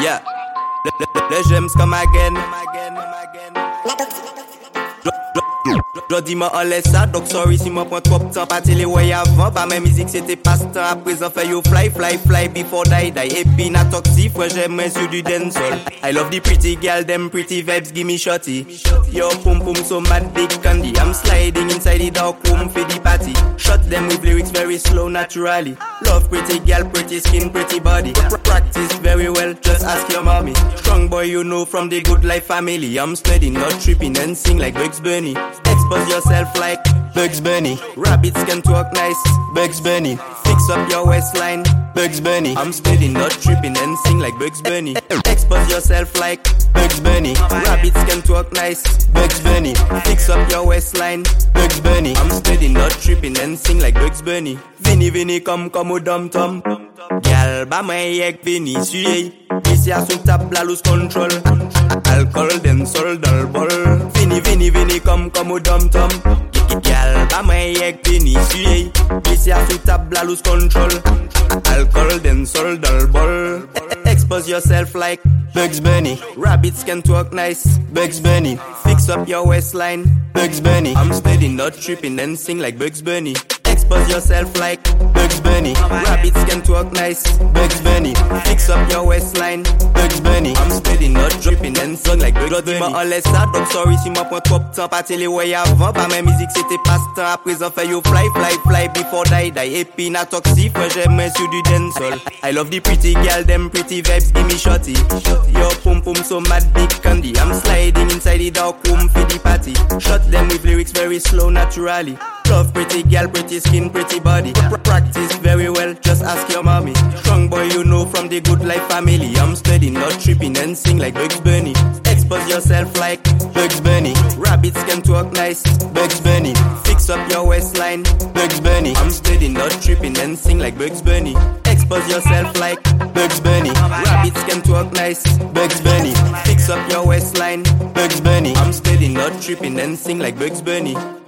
Yeah. Le j'aime come again. Jodi m'a en laisse ça, donc sorry si m'a prend trop de temps. Pas télé ouais avant, bah mes musiques c'était passe-temps. À présent fait you fly, fly, fly before die, die. Et puis na toxic, frère j'aime sur du dancehall. I love the pretty girl, them pretty vibes, give me shorty. Yo pum pum so mad big candy. I'm sliding inside the dark room for the party. Shot them with lyrics very slow, naturally. Love pretty girl, pretty skin, pretty body. Practice very well, just ask your mommy. Strong boy, you know from the good life family. I'm steady, not tripping and sing like Bugs Bunny. Expose yourself like Bugs Bunny. Rabbits can talk nice, Bugs Bunny. Fix up your waistline, Bugs Bunny. I'm steady, not tripping and sing like Bugs Bunny. Expose yourself like Bugs Bunny. Rabbits can talk nice, Bugs Bunny. Fix up your waistline, Bugs Bunny. I'm steady, not tripping and sing like Bugs Bunny. Vini, vini, come au dum-tum. Gal, ba mwen yek vini, suye. Ici a sou table la lose control. Alcohol, then sol dans bol. Vini, vini, vini, come au dum-tum. Gal, ba mwen yek vini, suye. Ici a sou table la lose control. Alcohol, then sol dans bol. Expose yourself like Bugs Bunny. Rabbits can talk nice, Bugs Bunny. Fix up your waistline, Bugs Bunny. I'm steady, not tripping and sing like Bugs Bunny. Expose yourself like Bugs Bunny. Rabbits can talk nice, Bugs Bunny. Fix up your waistline, Bugs Bunny. I'm steady, not dripping and sing like Bugs Bunny. Jodi m'a en laisse ça, donc sorry si m'a prend trop de temps. Pas télé ouais avant, pas mes musiques c'était passe-temps. À présent fait you fly, fly, fly before die, die. Et puis na toxic, frère j'aime sur du dancehall. I love the pretty girl, them pretty vibes, give me shorty. Yo pum pum so mad big candy. I'm sliding inside the dark room for the party. Shot them with lyrics very slow, naturally. Love pretty girl, pretty skin, pretty body. Practice very well, just ask your mommy. Strong boy, you know from the good life family. I'm steady, not tripping and sing like Bugs Bunny. Expose yourself like Bugs Bunny. Rabbits can talk nice, Bugs Bunny. Fix up your waistline, Bugs Bunny. I'm steady, not tripping and sing like Bugs Bunny. Expose yourself like Bugs Bunny. Rabbits can talk nice, Bugs Bunny. Fix up your waistline, Bugs Bunny. I'm steady, not tripping and sing like Bugs Bunny.